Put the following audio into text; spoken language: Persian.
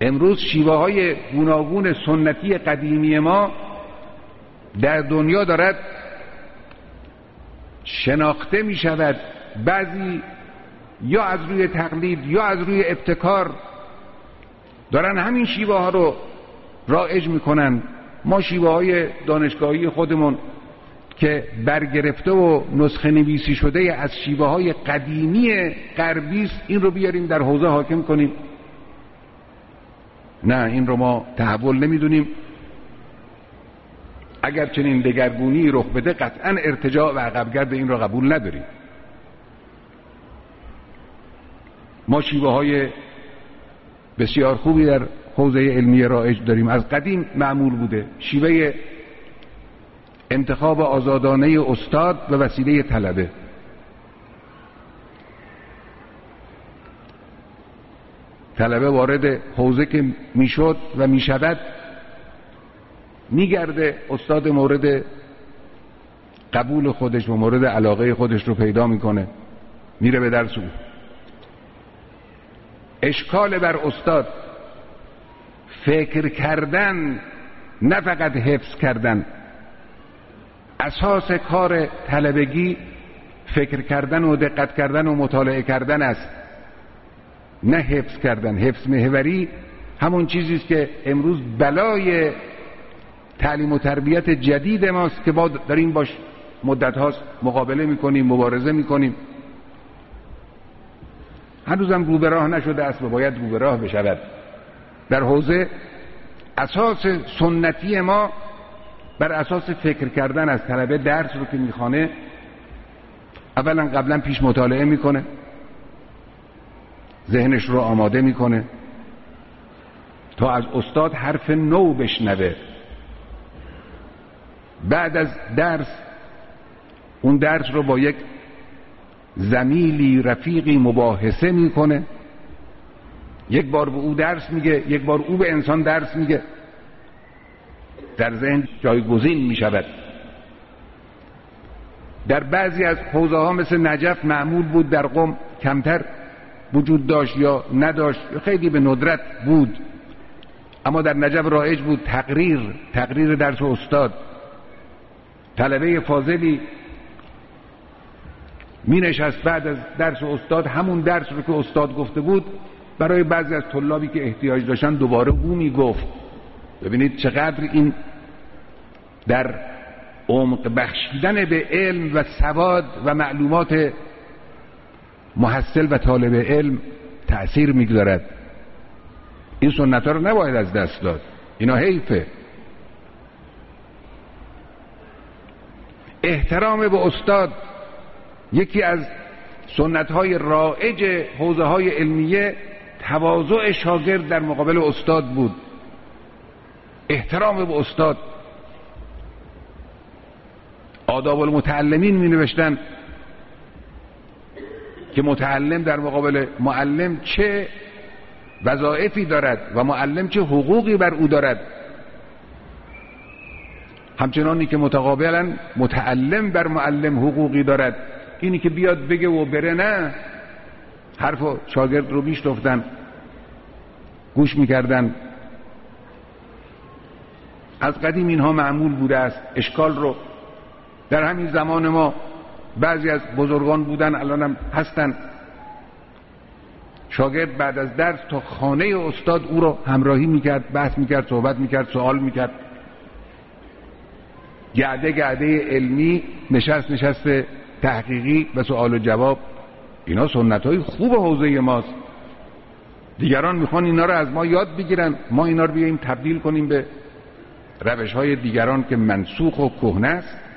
امروز شیوه های گوناگون سنتی قدیمی ما در دنیا دارد شناخته می شود. بعضی یا از روی تقلید یا از روی ابتکار دارن همین شیوه ها رو رایج می کنن. ما شیوه های دانشگاهی خودمون که برگرفته و نسخه نویسی شده از شیوه های قدیمی غربی است، این رو بیاریم در حوزه حاکم کنیم؟ نه، این رو ما تحول نمیدونیم. اگر چنین دگرگونی رخ بده قطعا ارتجاع و عقبگرد این رو قبول نداریم. ما شیوه های بسیار خوبی در حوزه علمی رایج داریم، از قدیم معمول بوده. شیوه انتخاب آزادانه استاد و وسیله طلبه. طلبه وارد حوزه که میشد و میشود میگرده استاد مورد قبول خودش و مورد علاقه خودش رو پیدا میکنه، میره به درس او. اشکال بر استاد فکر کردن، نه فقط حفظ کردن. اساس کار طلبگی فکر کردن و دقت کردن و مطالعه کردن است، نه حفظ کردن. حفظ محوری همون چیزی است که امروز بلای تعلیم و تربیت جدید ماست که ما داریم باش مدت هاست مقابله میکنیم، مبارزه میکنیم. هنوزم رو به راه نشده است و باید رو به راه بشود. در حوزه اساس سنتی ما بر اساس فکر کردن از طلبه درس رو که میخوانه اولا قبلا پیش مطالعه میکنه، ذهنش رو آماده میکنه تا از استاد حرف نو بشنوه. بعد از درس اون درس رو با یک زمیلی رفیقی مباحثه میکنه. یک بار به او درس میگه، یک بار او به انسان درس میگه، در ذهن جایگزین میشود. در بعضی از حوزه ها مثل نجف معمول بود، در قم کمتر وجود داشت یا نداشت، خیلی به ندرت بود، اما در نجف رایج بود تقریر درس استاد. طلبه فاضلی می نشست بعد از درس استاد همون درس رو که استاد گفته بود برای بعضی از طلابی که احتیاج داشتن دوباره او می گفت. ببینید چقدر این در عمق بخشیدن به علم و سواد و معلومات محصل و طالب علم تأثیر میگذارد. این سنت ها رو نباید از دست داد، اینا حیفه. احترام به استاد یکی از سنت های رایج حوزه های علمیه تواضع شاگرد در مقابل استاد بود. احترام به استاد. آداب المتعلمین می نوشتن که متعلم در مقابل معلم چه وظایفی دارد و معلم چه حقوقی بر او دارد، همچنانی که متقابلا متعلم بر معلم حقوقی دارد. اینی که بیاد بگه و بره نه، حرف شاگرد رو میشنفتن، گوش میکردن. از قدیم اینها معمول بوده است. اشکال رو در همین زمان ما بعضی از بزرگان بودن، الانم هستن، شاگرد بعد از درس تا خانه استاد او رو همراهی میکرد، بحث میکرد، صحبت میکرد، سوال میکرد. گعده علمی، نشست تحقیقی و سوال و جواب. اینا سنت های خوب حوزه ماست. دیگران میخوان اینا رو از ما یاد بگیرن، ما اینا رو بیاییم تبدیل کنیم به روش های دیگران که منسوخ و کهنه است.